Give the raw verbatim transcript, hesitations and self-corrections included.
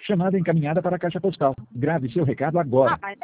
Chamada encaminhada para a caixa postal. Grave seu recado agora. Ah, mas